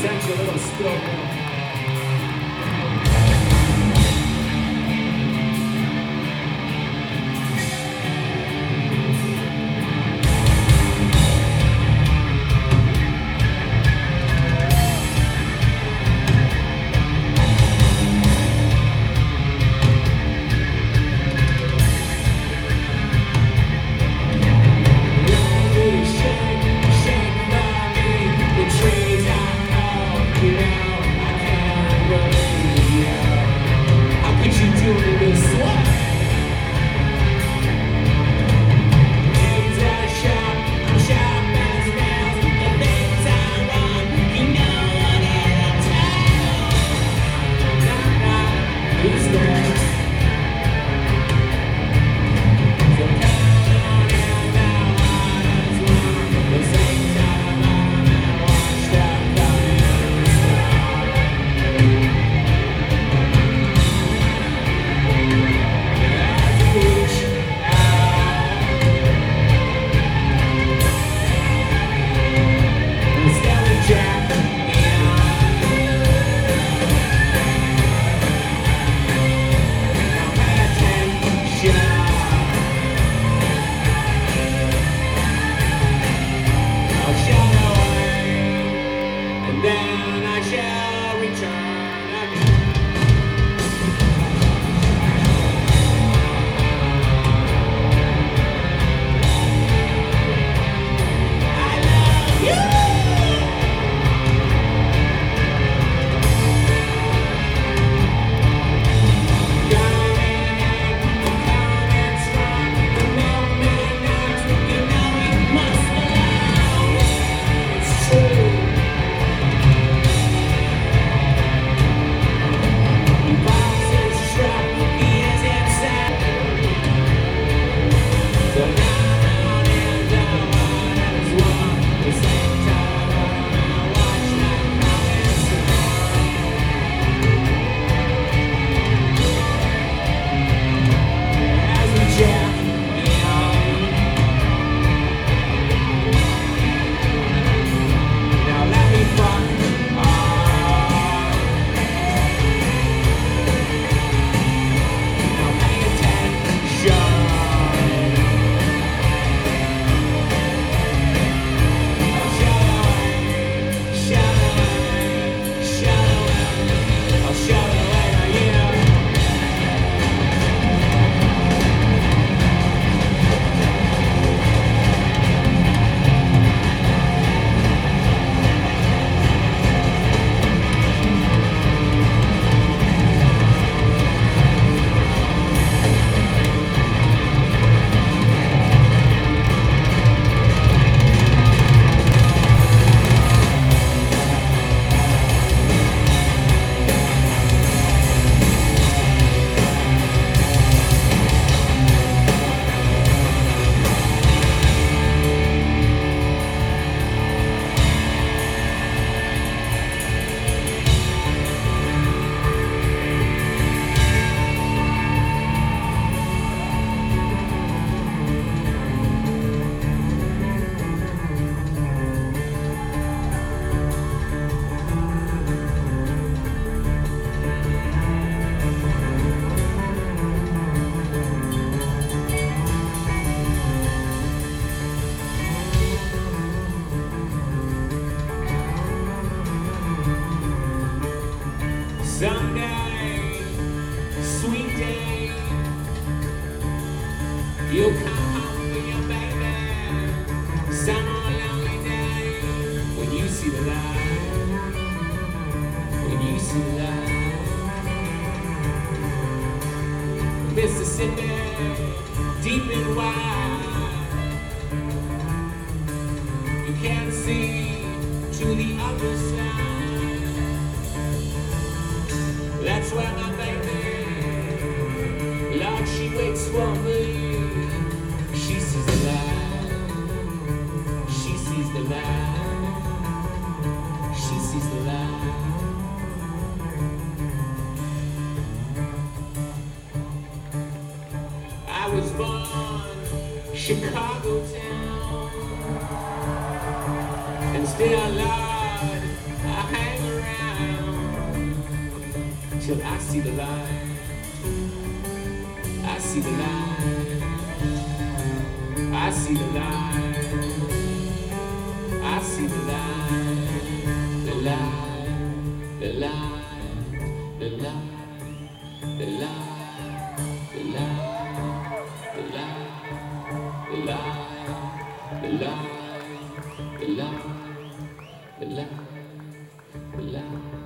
sent you a little spill milk. Someday, sweet day, you'll come home for your baby. Some lonely day, when you see the light, when you see the light. Mississippi, deep and wide, you can't see to the other side. That's where my baby, Lord, she waits for me. She sees the light, she sees the light, she sees the light. I was born Chicago town, and still, Lord, I hang till I see the light. I see the light. I see the light. I see the light. The light. The light. The light. The light. The light. The light. The light. The light. The light. The light. The light.